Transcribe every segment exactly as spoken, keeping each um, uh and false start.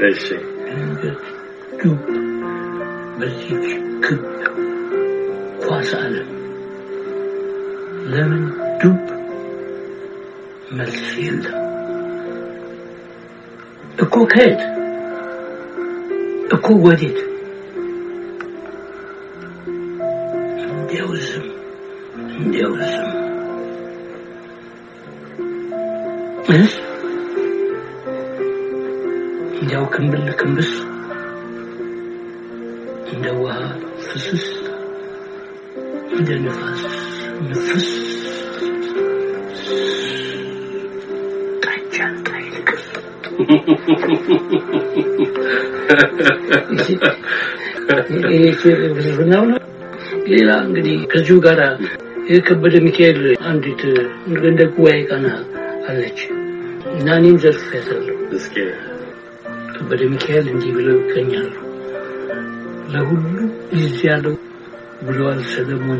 እሺ ዱብ በዚህ ክብ ኳስ አለ ለምን ዱብ መልስ የለም እኮ ከየት እኮ ወዴት እንዲያው ዝም እንዲያው ዝም እስ እንዲያው ክምብል ክምብስ እንደ ውሃ ፍስስ እንደ ንፋስ ንፍስ ታቻን ታይልክ ሌላ እንግዲህ ከዚሁ ጋር የከበደ ሚካኤል አንዲት እንደ ጉባኤ ቀና አለች እና እኔም ዘርፌያታለሁ። እስኪ ከበደ ሚካኤል እንዲህ ብለው ይገኛሉ። ለሁሉ ጊዜ ያለው ብለዋል ሰለሞን።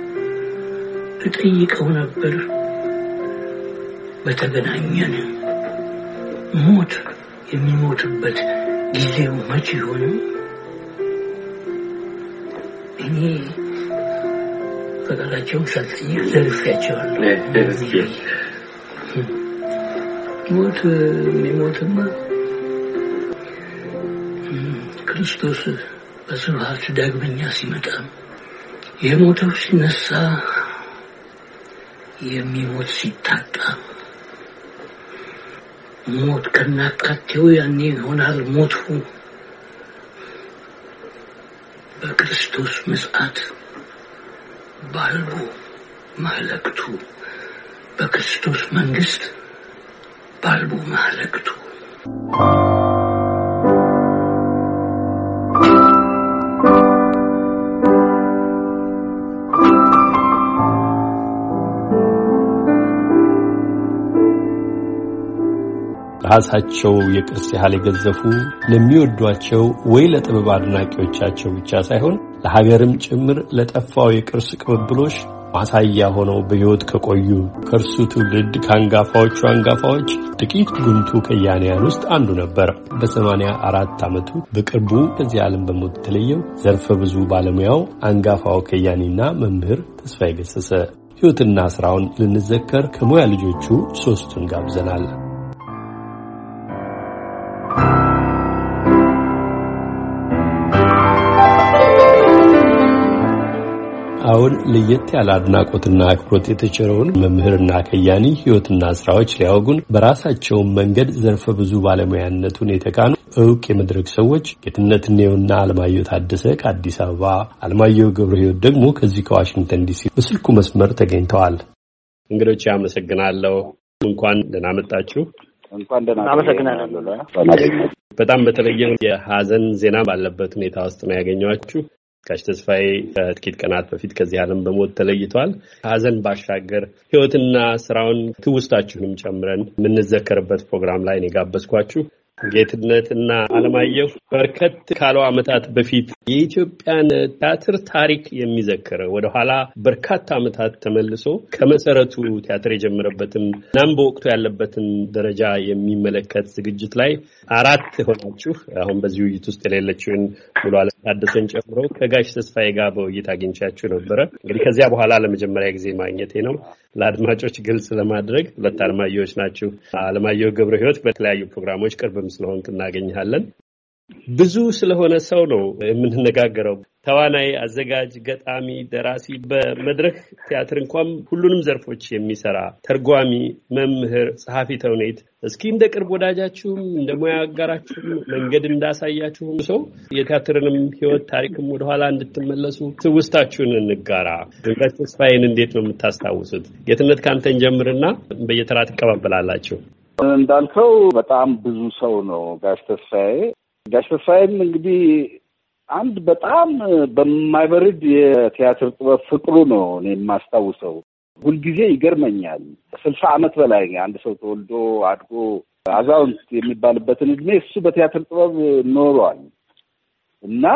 እጠይቀው ነበር በተገናኘን ሞት የሚሞትበት ጊዜው መቼ ይሆን? እኔ ፈቃዳቸውን ሳልጠይቅ ዘርፌያቸዋለሁ። ሞት የሚሞትማ ክርስቶስ በስብሐት ዳግመኛ ሲመጣ የሞተው ሲነሳ የሚሞት ሲታጣ ሞት ከናካቴው ያኔ ይሆናል ሞቱ በክርስቶስ ምጽአት ባልቡ ማለክቱ በክርስቶስ መንግስት ባልቡ ማለክቱ ራሳቸው የቅርስ ያህል የገዘፉ ለሚወዷቸው ወይ ለጥበብ አድናቂዎቻቸው ብቻ ሳይሆን ለሀገርም ጭምር ለጠፋው የቅርስ ቅብብሎሽ ማሳያ ሆነው በሕይወት ከቆዩ ከርሱ ትውልድ ካንጋፋዎቹ አንጋፋዎች ጥቂት ጉምቱ ከያንያን ውስጥ አንዱ ነበር። በሰማንያ አራት ዓመቱ በቅርቡ ከዚህ ዓለም በሞት ተለየው ዘርፈ ብዙ ባለሙያው አንጋፋው ከያኒና መምህር ተስፋዬ ገሰሰ ሕይወትና ሥራውን ልንዘከር ከሙያ ልጆቹ ሦስቱን ጋብዘናል። አሁን ለየት ያለ አድናቆትና አክብሮት የተቸረውን መምህርና ከያኒ ሕይወትና ሥራዎች ሊያወጉን በራሳቸው መንገድ ዘርፈ ብዙ ባለሙያነቱን የተካኑ ዕውቅ የመድረክ ሰዎች ጌትነት እንየውና አለማየሁ ታደሰ ከአዲስ አበባ፣ አለማየሁ ገብረ ሕይወት ደግሞ ከዚህ ከዋሽንግተን ዲሲ በስልኩ መስመር ተገኝተዋል። እንግዶች አመሰግናለሁ። እንኳን ደህና መጣችሁ። እንኳን ደህና አመሰግናለሁ። በጣም በተለየ የሐዘን ዜና ባለበት ሁኔታ ውስጥ ነው ያገኘኋችሁ። ጋሽ ተስፋዬ ከጥቂት ቀናት በፊት ከዚህ ዓለም በሞት ተለይቷል። ሐዘን ባሻገር ሕይወትና ሥራውን ትውስታችሁንም ጨምረን የምንዘከርበት ፕሮግራም ላይ ነው የጋበዝኳችሁ። ጌትነትና አለማየሁ በርከት ካለው ዓመታት በፊት የኢትዮጵያን ቲያትር ታሪክ የሚዘክር ወደ ኋላ በርካታ ዓመታት ተመልሶ ከመሰረቱ ቲያትር የጀመረበትን እናም በወቅቱ ያለበትን ደረጃ የሚመለከት ዝግጅት ላይ አራት ሆናችሁ አሁን በዚህ ውይይት ውስጥ የሌለችውን ሙሉ ዓለም ታደሰን ጨምሮ ከጋሽ ተስፋዬ ጋር በውይይት አግኝቻችሁ ነበረ። እንግዲህ ከዚያ በኋላ ለመጀመሪያ ጊዜ ማግኘቴ ነው። ለአድማጮች ግልጽ ለማድረግ ሁለት አለማየሁዎች ናችሁ። አለማየሁ ገብረ ሕይወት በተለያዩ ፕሮግራሞች ቅርብም ስለሆንክ እናገኝሃለን። ብዙ ስለሆነ ሰው ነው የምንነጋገረው። ተዋናይ፣ አዘጋጅ፣ ገጣሚ፣ ደራሲ፣ በመድረክ ቲያትር እንኳን ሁሉንም ዘርፎች የሚሰራ ተርጓሚ፣ መምህር፣ ጸሐፊ ተውኔት። እስኪ እንደ ቅርብ ወዳጃችሁም እንደ ሙያ አጋራችሁም መንገድ እንዳሳያችሁም ሰው የቲያትርንም ሕይወት ታሪክም ወደኋላ እንድትመለሱ ትውስታችሁን እንጋራ። ጋሽ ተስፋዬን እንዴት ነው የምታስታውሱት? ጌትነት ካንተን ጀምርና በየተራ ትቀባበላላችሁ። እንዳልከው በጣም ብዙ ሰው ነው ጋሽ ተስፋዬ። ጋሽ ተስፋዬም እንግዲህ አንድ በጣም በማይበርድ የቲያትር ጥበብ ፍቅሩ ነው እኔ የማስታውሰው። ሁልጊዜ ይገርመኛል። ስልሳ ዓመት በላይ አንድ ሰው ተወልዶ አድጎ አዛውንት የሚባልበትን እድሜ እሱ በቲያትር ጥበብ ኖሯል እና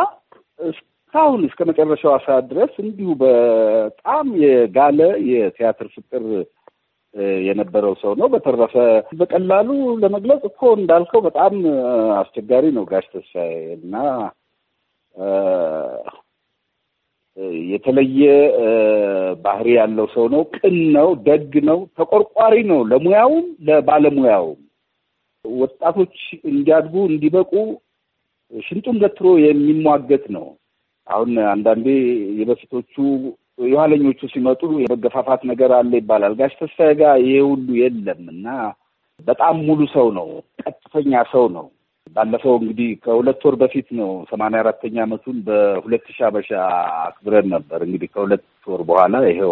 እስካሁን እስከ መጨረሻው ሰዓት ድረስ እንዲሁ በጣም የጋለ የቲያትር ፍቅር የነበረው ሰው ነው። በተረፈ በቀላሉ ለመግለጽ እኮ እንዳልከው በጣም አስቸጋሪ ነው ጋሽ ተስፋዬ እና የተለየ ባህሪ ያለው ሰው ነው። ቅን ነው፣ ደግ ነው፣ ተቆርቋሪ ነው ለሙያውም ለባለሙያውም። ወጣቶች እንዲያድጉ እንዲበቁ ሽንጡን ገትሮ የሚሟገት ነው። አሁን አንዳንዴ የበፊቶቹ የኋለኞቹ ሲመጡ የመገፋፋት ነገር አለ ይባላል። ጋሽ ተስፋዬ ጋር ይሄ ሁሉ የለም እና በጣም ሙሉ ሰው ነው፣ ቀጥተኛ ሰው ነው። ባለፈው እንግዲህ ከሁለት ወር በፊት ነው ሰማንያ አራተኛ ዓመቱን በሁለት ሺህ አበሻ አክብረን ነበር። እንግዲህ ከሁለት ወር በኋላ ይሄው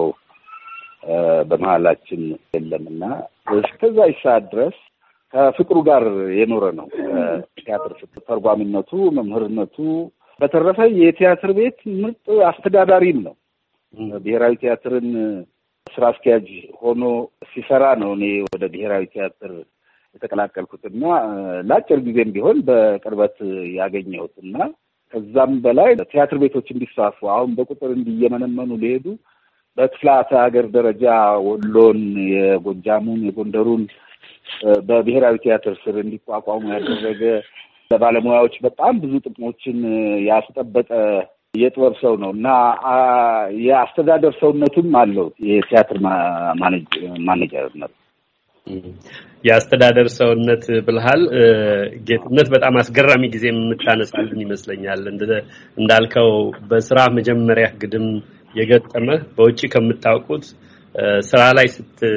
በመሀላችን የለምና እስከዛ ሰዓት ድረስ ከፍቅሩ ጋር የኖረ ነው። ቲያትር ተርጓሚነቱ፣ መምህርነቱ፣ በተረፈ የቲያትር ቤት ምርጥ አስተዳዳሪም ነው። ብሔራዊ ቲያትርን ስራ አስኪያጅ ሆኖ ሲሰራ ነው እኔ ወደ ብሔራዊ ቲያትር የተቀላቀልኩትና ለአጭር ጊዜም ቢሆን በቅርበት ያገኘሁትና ከዛም በላይ ቲያትር ቤቶች እንዲስፋፉ አሁን በቁጥር እንዲየመነመኑ ሊሄዱ በክፍላተ ሀገር ደረጃ ወሎን፣ የጎጃሙን፣ የጎንደሩን በብሔራዊ ቲያትር ስር እንዲቋቋሙ ያደረገ ለባለሙያዎች በጣም ብዙ ጥቅሞችን ያስጠበቀ የጥበብ ሰው ነው እና የአስተዳደር ሰውነቱም አለው። የቲያትር ማኔጀርነት የአስተዳደር ሰውነት ብልሃል ጌትነት በጣም አስገራሚ ጊዜ የምታነሳልን ይመስለኛል። እንዳልከው በስራ መጀመሪያ ግድም የገጠመ በውጪ ከምታውቁት ስራ ላይ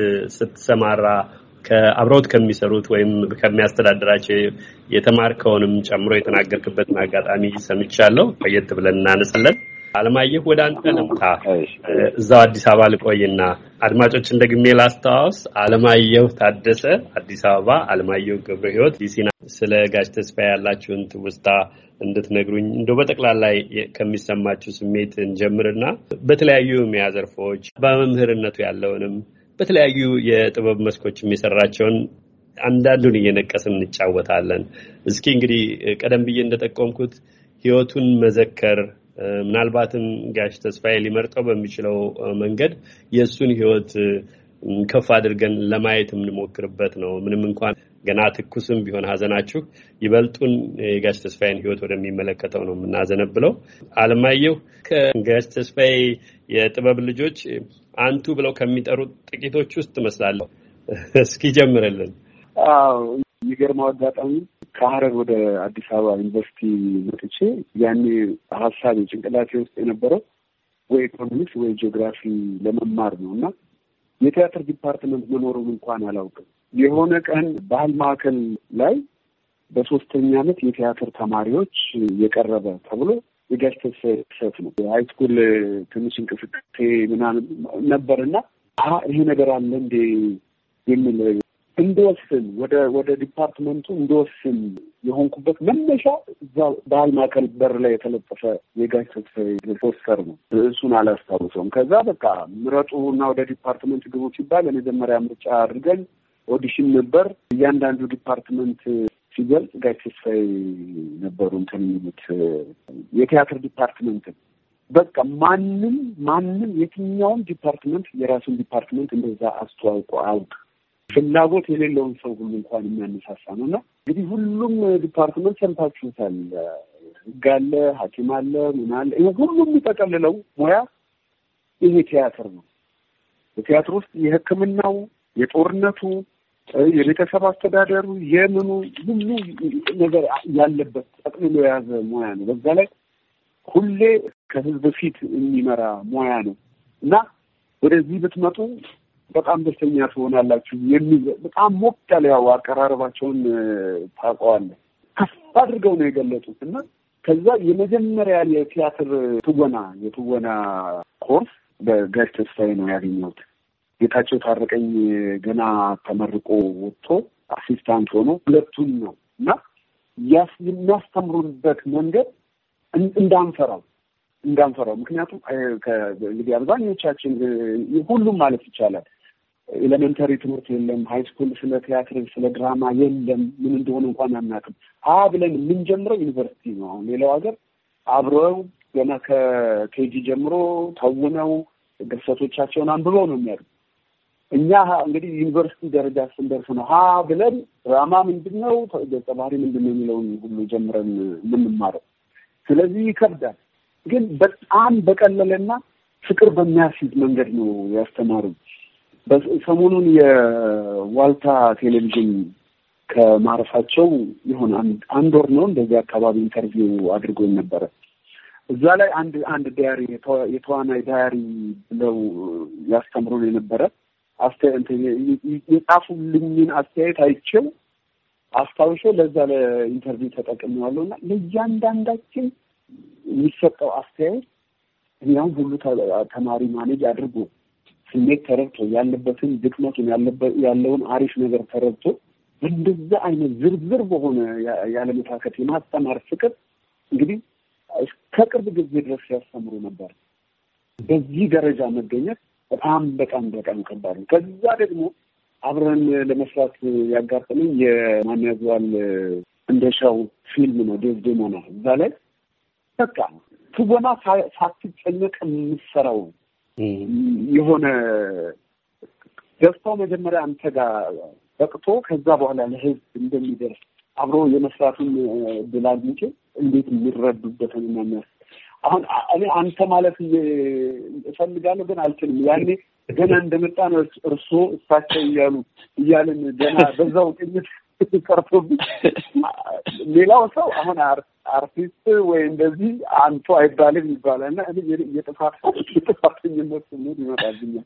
ስትሰማራ ከአብሮት ከሚሰሩት ወይም ከሚያስተዳድራቸው የተማርከውንም ጨምሮ የተናገርክበትን አጋጣሚ ሰምቻለሁ። ቆየት ብለን እናነሳለን። አለማየሁ ወደ አንተ ልምጣ። እዛው አዲስ አበባ ልቆይና አድማጮች እንደግሜ ላስተዋውስ። አለማየሁ ታደሰ አዲስ አበባ፣ አለማየሁ ገብረ ሕይወት ዲሲና። ስለ ጋሽ ተስፋዬ ያላችሁን ትውስታ እንድትነግሩኝ እንደው በጠቅላላ ከሚሰማችሁ ስሜት እንጀምርና በተለያዩ ሙያ ዘርፎች በመምህርነቱ ያለውንም በተለያዩ የጥበብ መስኮችም የሰራቸውን አንዳንዱን እየነቀስን እንጫወታለን። እስኪ እንግዲህ ቀደም ብዬ እንደጠቆምኩት ህይወቱን መዘከር ምናልባትም ጋሽ ተስፋዬ ሊመርጠው በሚችለው መንገድ የእሱን ህይወት ከፍ አድርገን ለማየት የምንሞክርበት ነው። ምንም እንኳን ገና ትኩስም ቢሆን ሀዘናችሁ ይበልጡን የጋሽ ተስፋዬን ህይወት ወደሚመለከተው ነው የምናዘነብለው። አለማየሁ ከጋሽ ተስፋዬ የጥበብ ልጆች አንቱ ብለው ከሚጠሩት ጥቂቶች ውስጥ ትመስላለህ። እስኪ ጀምርልን። አዎ የሚገርመው አጋጣሚ ከሐረር ወደ አዲስ አበባ ዩኒቨርሲቲ መጥቼ ያኔ ሀሳቤ ጭንቅላቴ ውስጥ የነበረው ወይ ኢኮኖሚክስ ወይ ጂኦግራፊ ለመማር ነው እና የቲያትር ዲፓርትመንት መኖሩን እንኳን አላውቅም። የሆነ ቀን ባህል ማዕከል ላይ በሶስተኛ ዓመት የቲያትር ተማሪዎች የቀረበ ተብሎ የጋሽ ተስፋዬ ሰት ነው ሃይስኩል ትንሽ እንቅስቃሴ ምናምን ነበርና አሀ ይሄ ነገር አለ እንዴ የሚል እንደወስን ወደ ወደ ዲፓርትመንቱ እንደወስን የሆንኩበት መነሻ እዛ ባህል ማዕከል በር ላይ የተለጠፈ የጋሽ ተስፋዬ ፖስተር ነው። እሱን አላስታውሰውም። ከዛ በቃ ምረጡ እና ወደ ዲፓርትመንት ግቡ ሲባል የመጀመሪያ ምርጫ አድርገን ኦዲሽን ነበር። እያንዳንዱ ዲፓርትመንት ሲገልጽ ጋሽ ተስፋዬ ነበሩ እንትን የሚሉት የቲያትር ዲፓርትመንት። በቃ ማንም ማንም የትኛውም ዲፓርትመንት የራሱን ዲፓርትመንት እንደዛ አስተዋውቆ አውቅ ፍላጎት የሌለውን ሰው ሁሉ እንኳን የሚያነሳሳ ነው እና እንግዲህ ሁሉም ዲፓርትመንት ሰምታችሁታል። ሕግ አለ፣ ሐኪም አለ፣ ምን አለ። ይሄ ሁሉም የሚጠቀልለው ሙያ ይሄ ቲያትር ነው። በቲያትር ውስጥ የሕክምናው፣ የጦርነቱ፣ የቤተሰብ አስተዳደሩ፣ የምኑ ሁሉ ነገር ያለበት ጠቅልሎ የያዘ ሙያ ነው። በዛ ላይ ሁሌ ከህዝብ ፊት የሚመራ ሙያ ነው እና ወደዚህ ብትመጡ በጣም ደስተኛ ትሆናላችሁ የሚል በጣም ሞቅ ያለ ያው አቀራረባቸውን ታውቀዋለህ። ከፍ አድርገው ነው የገለጹት እና ከዛ የመጀመሪያ የቲያትር ትወና የትወና ኮርስ በጋሽ ተስፋዬ ነው ያገኘሁት። ጌታቸው ታረቀኝ ገና ተመርቆ ወጥቶ አሲስታንት ሆኖ ሁለቱን ነው እና ያስ የሚያስተምሩበት መንገድ እንዳንፈራው እንዳንፈራው ምክንያቱም ከእንግዲህ አብዛኞቻችን ሁሉም ማለት ይቻላል ኤሌመንተሪ ትምህርት የለም፣ ሃይ ስኩል ስለ ቲያትር ስለ ድራማ የለም፣ ምን እንደሆነ እንኳን አናውቅም። አ ብለን የምንጀምረው ዩኒቨርሲቲ ነው። አሁን ሌላው ሀገር አብረው ገና ከኬጂ ጀምሮ ተውነው ድርሰቶቻቸውን አንብበው ነው የሚያደርጉት። እኛ እንግዲህ ዩኒቨርሲቲ ደረጃ ስንደርስ ነው ሀ ብለን ድራማ ምንድነው ተማሪ ምንድነው የሚለውን ሁሉ ጀምረን የምንማረው። ስለዚህ ይከብዳል። ግን በጣም በቀለለና ፍቅር በሚያስይዝ መንገድ ነው ያስተማሩት። በሰሞኑን የዋልታ ቴሌቪዥን ከማረፋቸው ይሆን አንድ አንድ ወር ነው እንደዚህ አካባቢ ኢንተርቪው አድርጎኝ ነበረ። እዛ ላይ አንድ አንድ ዳያሪ የተዋናይ ዳያሪ ብለው ያስተምሩን የነበረ አስተያየት የጻፉልኝን አስተያየት አይቼው አስታውሾ ለዛ ለኢንተርቪው ተጠቅሜዋለሁና ለእያንዳንዳችን የሚሰጠው አስተያየት እኛም ሁሉ ተማሪ ማኔጅ አድርጎ ስሜት ተረድቶ ያለበትን ድክመቱን ያለውን አሪፍ ነገር ተረድቶ እንደዛ አይነት ዝርዝር በሆነ ያለመታከት የማስተማር ፍቅር እንግዲህ ከቅርብ ጊዜ ድረስ ያስተምሩ ነበር። በዚህ ደረጃ መገኘት በጣም በጣም በጣም ከባድ ነው። ከዛ ደግሞ አብረን ለመስራት ያጋጠመኝ የማን ያዘዋል እንደሻው ፊልም ነው ዴዝዴሞና። እዛ ላይ በቃ ትወና ሳትጨነቅ የምትሰራው የሆነ ደስታው መጀመሪያ አንተ ጋር በቅቶ ከዛ በኋላ ለህዝብ እንደሚደርስ አብሮ የመስራቱን እድል አግኝቼ እንዴት የሚረዱበትን እና አሁን እኔ አንተ ማለት እፈልጋለሁ ግን አልችልም። ያኔ ገና እንደመጣ ነው እርሶ እሳቸው እያሉ እያልን ገና በዛው ጥኝት ቀርቶብኝ ሌላው ሰው አሁን አርቲስት ወይ እንደዚህ አንተ አይባልም ይባላልና እኔ የጥፋት የጥፋተኝነት ስሜት ይመጣብኛል።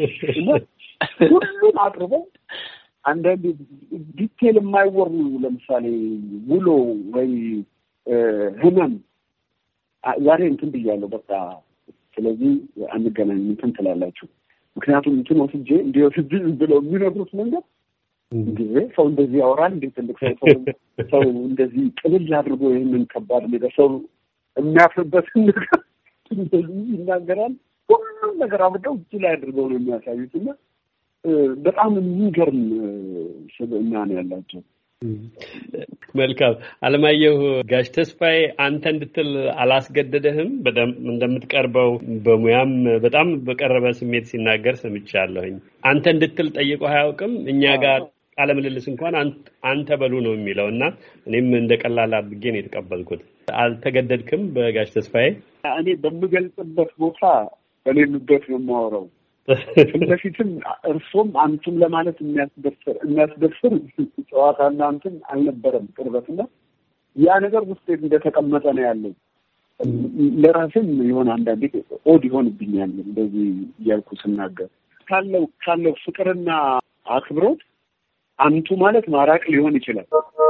ሁሉን አቅርበው አንዳንድ ዲቴል የማይወሩ ለምሳሌ ውሎ ወይ ህመም ዛሬ እንትን ብያለሁ በቃ ስለዚህ አንገናኝ እንትን ትላላችሁ ምክንያቱም እንትን ወስጄ እንዲው ወስጄ ብለው የሚነግሩት ነገር እንግዲህ ሰው እንደዚህ ያወራል እንዴ ትልቅ ሰው ሰው እንደዚህ ቅልል አድርጎ ይሄንን ከባድ ነገር ሰው የሚያፍርበት ነገር እንደዚህ ይናገራል። ሁሉም ነገር አብደው እዚህ ላይ አድርገው ነው የሚያሳዩትና በጣም የሚገርም ስብዕና ነው ያላቸው። መልካም አለማየሁ፣ ጋሽ ተስፋዬ አንተ እንድትል አላስገደደህም? በደም እንደምትቀርበው በሙያም በጣም በቀረበ ስሜት ሲናገር ሰምቻለሁኝ። አንተ እንድትል ጠይቆ አያውቅም። እኛ ጋር ቃለ ምልልስ እንኳን አንተ በሉ ነው የሚለውና እኔም እንደቀላል አድርጌ ነው የተቀበልኩት። አልተገደድክም? በጋሽ ተስፋዬ እኔ በምገልጽበት ቦታ በሌሉበት ነው የማወራው። ስለፊትም እርሶም አንቱም ለማለት የሚያስደፍር የሚያስደፍር ጨዋታና አንተም አልነበረም ቅርበትና ያ ነገር ውስጥ እንደተቀመጠ ነው ያለው። ለራሴም የሆነ አንዳንዴ ኦድ ይሆንብኛል እንደዚህ እያልኩ ስናገር ካለው ካለው ፍቅርና አክብሮት አንቱ ማለት ማራቅ ሊሆን ይችላል።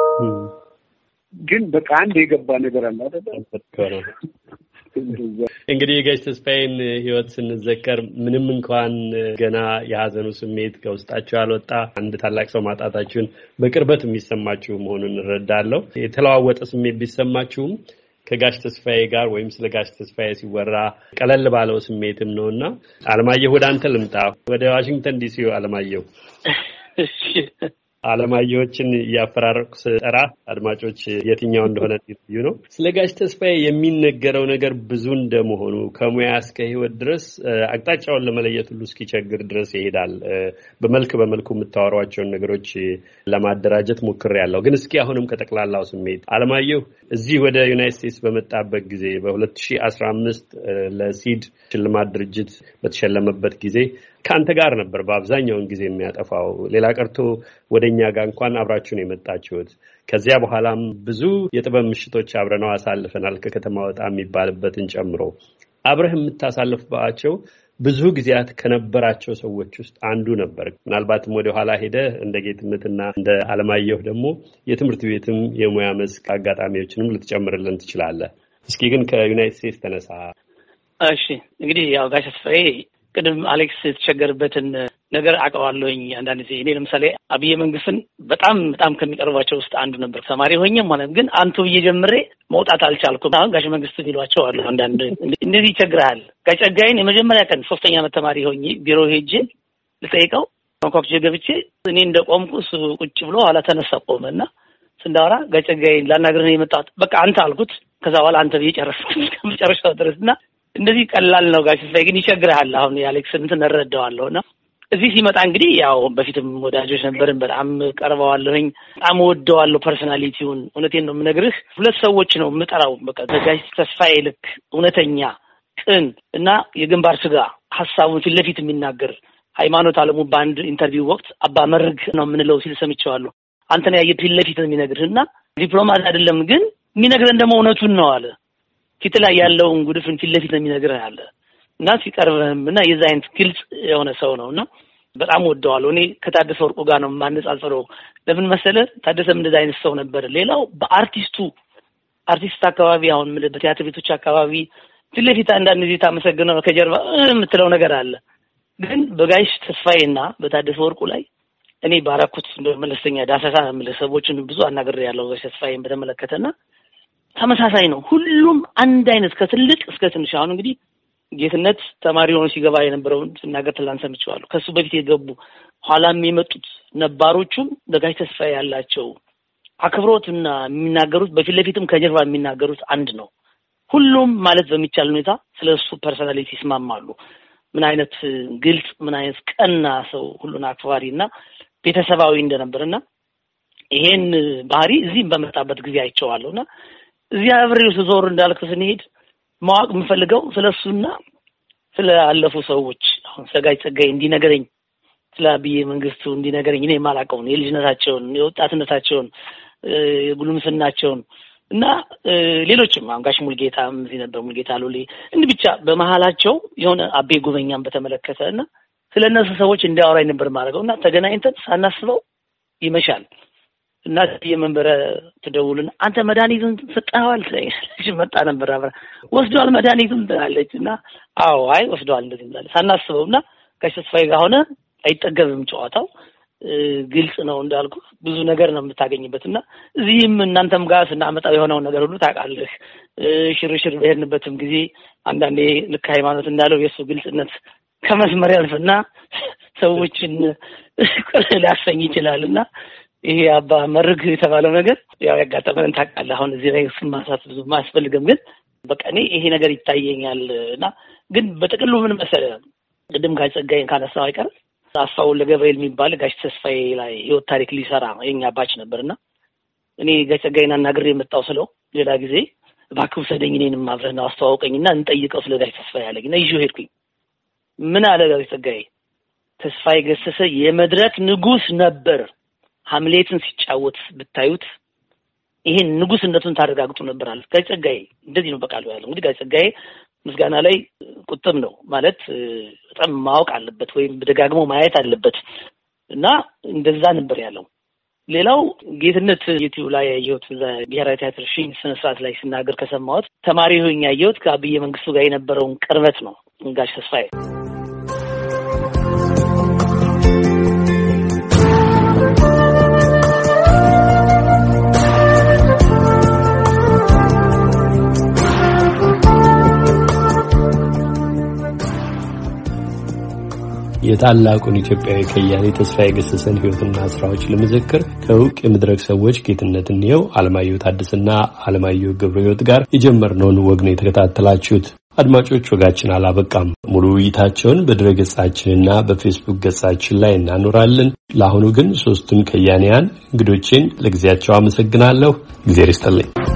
ግን በቃ አንድ የገባ ነገር አለ አይደል? እንግዲህ የጋሽ ተስፋዬን ህይወት ስንዘከር ምንም እንኳን ገና የሀዘኑ ስሜት ከውስጣቸው ያልወጣ አንድ ታላቅ ሰው ማጣታችሁን በቅርበት የሚሰማችሁ መሆኑን እንረዳለሁ። የተለዋወጠ ስሜት ቢሰማችሁም ከጋሽ ተስፋዬ ጋር ወይም ስለ ጋሽ ተስፋዬ ሲወራ ቀለል ባለው ስሜትም ነውና አለማየሁ ወደ አንተ ልምጣ። ወደ ዋሽንግተን ዲሲ አለማየሁ። እሺ አለማየሁችን ያፈራረቁ ስጠራ አድማጮች የትኛው እንደሆነ ይዩ ነው። ስለ ጋሽ ተስፋዬ የሚነገረው ነገር ብዙ እንደመሆኑ ከሙያ እስከ ህይወት ድረስ አቅጣጫውን ለመለየት ሁሉ እስኪቸግር ድረስ ይሄዳል። በመልክ በመልኩ የምታወሯቸውን ነገሮች ለማደራጀት ሞክሬያለሁ። ግን እስኪ አሁንም ከጠቅላላው ስሜት አለማየሁ እዚህ ወደ ዩናይትድ ስቴትስ በመጣበት ጊዜ በሁለት ሺህ አስራ አምስት ለሲድ ሽልማት ድርጅት በተሸለመበት ጊዜ ከአንተ ጋር ነበር በአብዛኛውን ጊዜ የሚያጠፋው። ሌላ ቀርቶ ወደኛ ጋር እንኳን አብራችሁን የመጣችሁት። ከዚያ በኋላም ብዙ የጥበብ ምሽቶች አብረነው አሳልፈናል። ከከተማ ወጣ የሚባልበትን ጨምሮ አብረህ የምታሳልፍባቸው ብዙ ጊዜያት ከነበራቸው ሰዎች ውስጥ አንዱ ነበር። ምናልባትም ወደ ኋላ ሄደህ እንደ ጌትነትና እንደ አለማየሁ ደግሞ የትምህርት ቤትም የሙያ መስክ አጋጣሚዎችንም ልትጨምርልን ትችላለህ። እስኪ ግን ከዩናይትድ ስቴትስ ተነሳ። እሺ እንግዲህ ያው ጋሽ ተስፋዬ ቅድም አሌክስ የተቸገረበትን ነገር አውቀዋለሁኝ። አንዳንድ ጊዜ እኔ ለምሳሌ አብይ መንግስትን በጣም በጣም ከሚቀርባቸው ውስጥ አንዱ ነበር። ተማሪ ሆኜ ማለት ግን አንቱ ብዬ ጀምሬ መውጣት አልቻልኩም። አሁን ጋሽ መንግስት ይሏቸው አሉ አንዳንድ እንደዚህ ይቸግራል። ጋሽ ጸጋዬን የመጀመሪያ ቀን ሶስተኛ ዓመት ተማሪ ሆኜ ቢሮ ሄጄ ልጠይቀው አንኳኩቼ ገብቼ እኔ እንደቆምኩ እሱ ቁጭ ብሎ ኋላ ተነሳ ቆመና ስንዳወራ ጋሽ ጸጋዬን ላናግርህ ነው የመጣሁት በቃ አንተ አልኩት። ከዛ በኋላ አንተ ብዬ ጨረስኩ ከመጨረሻው ድረስና እንደዚህ ቀላል ነው። ጋሽ ተስፋዬ ግን ይቸግራል። አሁን የአሌክስ እንትን እረዳዋለሁና እዚህ ሲመጣ እንግዲህ ያው በፊትም ወዳጆች ነበርን በጣም ቀርበዋለሁኝ በጣም ወደዋለሁ ፐርሰናሊቲውን እውነቴን ነው የምነግርህ ሁለት ሰዎች ነው የምጠራው በቃ ጋሽ ተስፋዬ ልክ እውነተኛ ቅን እና የግንባር ስጋ ሐሳቡን ፊት ለፊት የሚናገር ሃይማኖት አለሙ ባንድ ኢንተርቪው ወቅት አባ መርግ ነው የምንለው ሲል ሰምቼዋለሁ አንተ ነው ያየ ፊት ለፊት ነው የሚነግርህና ዲፕሎማት አይደለም ግን የሚነግረን ደግሞ እውነቱን ነው አለ ፊት ላይ ያለውን ጉድፍን ፊት ለፊት ነው የሚነግርህ አለ እና ሲቀርብህም እና የዛ አይነት ግልጽ የሆነ ሰው ነውና በጣም ወደዋለሁ እኔ ከታደሰ ወርቁ ጋር ነው ማነጻጸረው ለምን መሰለህ ታደሰም እንደዛ አይነት ሰው ነበር ሌላው በአርቲስቱ አርቲስት አካባቢ አሁን በቲያትር ቤቶች አካባቢ ፊት ለፊት አንዳንድ ጊዜ ታመሰግነው ከጀርባ የምትለው ነገር አለ ግን በጋሽ ተስፋዬና በታደሰ ወርቁ ላይ እኔ ባራኩት መለስተኛ ዳሰሳ ለሰዎችን ብዙ አናገር ያለው ጋሽ ተስፋዬን በተመለከተና ተመሳሳይ ነው ሁሉም አንድ አይነት ከትልቅ እስከ ትንሽ አሁን እንግዲህ ጌትነት ተማሪ ሆኖ ሲገባ የነበረውን ሲናገር ትላንት ሰምቼዋለሁ ከሱ በፊት የገቡ ኋላም የመጡት ነባሮቹም በጋሽ ተስፋዬ ያላቸው አክብሮትና የሚናገሩት በፊት ለፊትም ከጀርባ የሚናገሩት አንድ ነው ሁሉም ማለት በሚቻል ሁኔታ ስለሱ ፐርሰናሊቲ ይስማማሉ ምን አይነት ግልጽ ምን አይነት ቀና ሰው ሁሉን አክባሪና ቤተሰባዊ እንደነበርና ይሄን ባህሪ እዚህም በመጣበት ጊዜ አይቼዋለሁና እዚያ አብሬው ዞር እንዳልኩ ስንሄድ ማወቅ የምፈልገው ስለሱና ስለ አለፉ ሰዎች አሁን ሰጋይ ጸጋይ እንዲነገረኝ ስለ አብዬ መንግስቱ እንዲነገረኝ እኔ ማላቀውን የልጅነታቸውን የወጣትነታቸውን የጉልምስናቸውን እና ሌሎችም አንጋሽ ሙልጌታም እዚህ ነበር ሙልጌታ ሎሌ እንዲህ ብቻ በመሃላቸው የሆነ አቤ ጉበኛም በተመለከተና ስለነሱ ሰዎች እንዲያወራኝ ነበር ማድረገውና ተገናኝተን ሳናስበው ይመሻል እና የመንበረ ተደውልን አንተ መድኃኒቱን ሰጣዋል ስለዚህ መጣ ነበር አብራ ወስዷል መድኃኒቱን ትላለችና አዎ አይ ወስዷል እንደዚህ ማለት ሳናስበውና ጋሽ ተስፋዬ ጋር ሆነ አይጠገብም ጨዋታው ግልጽ ነው እንዳልኩ ብዙ ነገር ነው የምታገኝበትና እዚህም እናንተም ጋር ስናመጣው የሆነው ነገር ሁሉ ታውቃለህ ሽርሽር በሄድንበትም ጊዜ አንዳንዴ ልክ ሃይማኖት እንዳለው የሱ ግልጽነት ከመስመር ያልፍና ሰዎችን ሊያሰኝ ይችላልና ይሄ አባ መርግ የተባለው ነገር ያው ያጋጠመን ታውቃለህ አሁን እዚህ ላይ ስማሳት ብዙ ማስፈልግም ግን በቃ እኔ ይሄ ነገር ይታየኛልና ግን በጥቅሉ ምን መሰለህ ቅድም ጋሽ ጸጋዬን ካነሳው አይቀር አስፋው ለገብርኤል የሚባል ጋሽ ተስፋዬ ላይ ህይወት ታሪክ ሊሰራ የኛ ባች ነበርና እኔ ጋሽ ጸጋዬን አናግሬ የመጣው ስለው ሌላ ጊዜ እባክህ ሰደኝ እኔንም አብረን አስተዋውቀኝና እንጠይቀው ስለ ጋሽ ተስፋዬ አለኝና ይዤው ሄድኩኝ ምን አለ ጋሽ ጸጋዬ ተስፋዬ ገሰሰ የመድረክ ንጉስ ነበር ሐምሌትን ሲጫወት ብታዩት ይሄን ንጉስነቱን ታረጋግጡ ነበር አለ ጋሽ ጸጋዬ እንደዚህ ነው በቃሉ ያለው እንግዲህ ጋሽ ጸጋዬ ምስጋና ላይ ቁጥም ነው ማለት በጣም ማወቅ አለበት ወይም በደጋግሞ ማየት አለበት እና እንደዛ ነበር ያለው ሌላው ጌትነት ዩቲዩብ ላይ ያየሁት ብሔራዊ ቲያትር ሺን ስነስርዓት ላይ ሲናገር ከሰማሁት ተማሪ ሆኜ ያየሁት ከአብዬ መንግስቱ ጋር የነበረውን ቅርበት ነው ጋሽ ተስፋዬ የታላቁን ኢትዮጵያዊ ከያኔ ተስፋዬ ገሰሰን ህይወትና ስራዎች ለመዘከር ከውቅ የመድረክ ሰዎች ጌትነት እንየው አለማየሁ ታደሰና አለማየሁ ገብረህይወት ጋር የጀመርነውን ወግ ነው የተከታተላችሁት። አድማጮች ወጋችን አላበቃም። ሙሉ ውይይታቸውን በድረገጻችንና በፌስቡክ ገጻችን ላይ እናኖራለን። ለአሁኑ ግን ሶስቱን ከያኔያን እንግዶችን ለጊዜያቸው አመሰግናለሁ። እግዚአብሔር ይስጥልኝ።